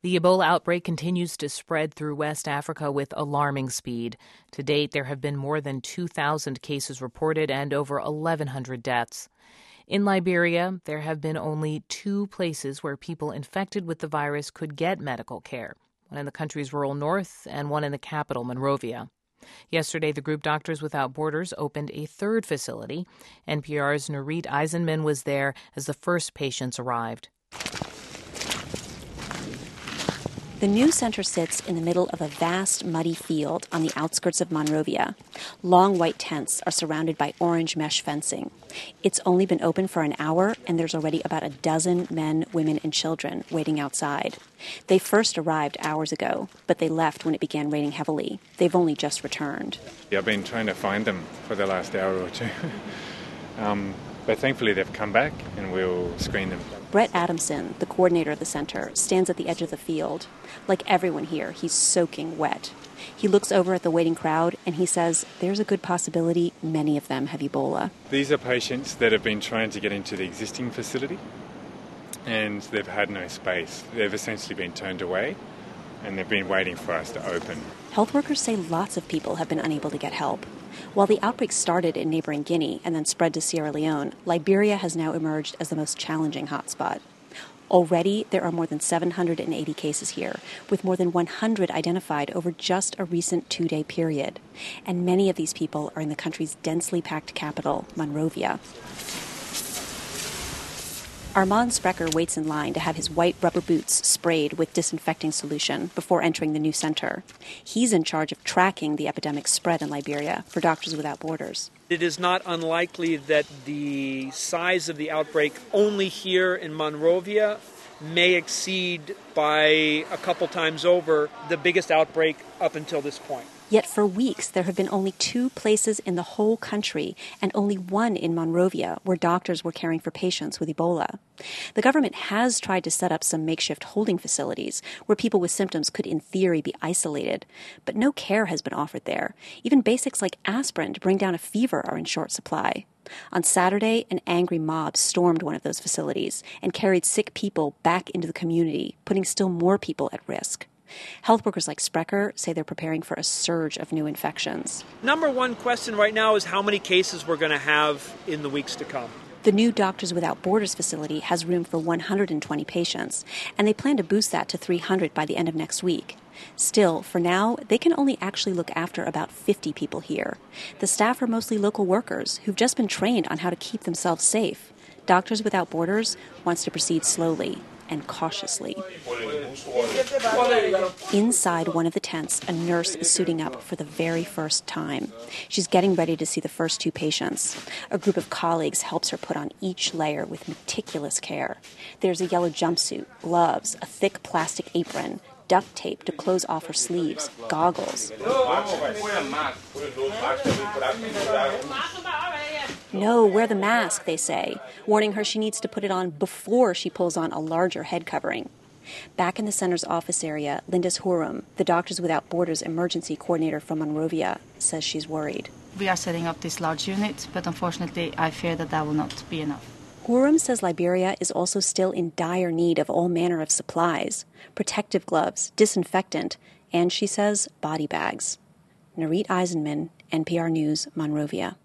The Ebola outbreak continues to spread through West Africa with alarming speed. To date, there have been more than 2,000 cases reported and over 1,100 deaths. In Liberia, there have been only 2 places where people infected with the virus could get medical care, one in the country's rural north and one in the capital, Monrovia. Yesterday, the group Doctors Without Borders opened a 3rd facility. NPR's Nurit Eisenman was there as the first patients arrived. The new center sits in the middle of a vast, muddy field on the outskirts of Monrovia. Long white tents are surrounded by orange mesh fencing. It's only been open for an hour, and there's already about a dozen men, women, and children waiting outside. They first arrived hours ago, but they left when it began raining heavily. They've only just returned. I've been trying to find them for the last hour or two. But thankfully they've come back, and we'll screen them. Brett Adamson, the coordinator of the center, stands at the edge of the field. Like everyone here, he's soaking wet. He looks over at the waiting crowd and he says there's a good possibility many of them have Ebola. These are patients that have been trying to get into the existing facility and they've had no space. They've essentially been turned away and they've been waiting for us to open. Health workers say lots of people have been unable to get help. While the outbreak started in neighboring Guinea and then spread to Sierra Leone, Liberia has now emerged as the most challenging hotspot. Already, there are more than 780 cases here, with more than 100 identified over just a recent 2-day period. And many of these people are in the country's densely packed capital, Monrovia. Armand Sprecher waits in line to have his white rubber boots sprayed with disinfecting solution before entering the new center. He's in charge of tracking the epidemic's spread in Liberia for Doctors Without Borders. It is not unlikely that the size of the outbreak only here in Monrovia may exceed by a couple times over the biggest outbreak up until this point. Yet for weeks, there have been only 2 places in the whole country and only 1 in Monrovia where doctors were caring for patients with Ebola. The government has tried to set up some makeshift holding facilities where people with symptoms could, in theory, be isolated, but no care has been offered there. Even basics like aspirin to bring down a fever are in short supply. On Saturday, an angry mob stormed one of those facilities and carried sick people back into the community, putting still more people at risk. Health workers like Sprecher say they're preparing for a surge of new infections. Number one question right now is how many cases we're going to have in the weeks to come. The new Doctors Without Borders facility has room for 120 patients, and they plan to boost that to 300 by the end of next week. Still, for now, they can only actually look after about 50 people here. The staff are mostly local workers who've just been trained on how to keep themselves safe. Doctors Without Borders wants to proceed slowly and cautiously. Inside one of the tents, a nurse is suiting up for the very first time. She's getting ready to see the first 2 patients. A group of colleagues helps her put on each layer with meticulous care. There's a yellow jumpsuit, gloves, a thick plastic apron, duct tape to close off her sleeves, goggles. No, wear the mask, they say, warning her she needs to put it on before she pulls on a larger head covering. Back in the center's office area, Lindis Hurum, the Doctors Without Borders emergency coordinator from Monrovia, says she's worried. We are setting up this large unit, but unfortunately I fear that will not be enough. Hurum says Liberia is also still in dire need of all manner of supplies, protective gloves, disinfectant, and, she says, body bags. Nurit Eisenman, NPR News, Monrovia.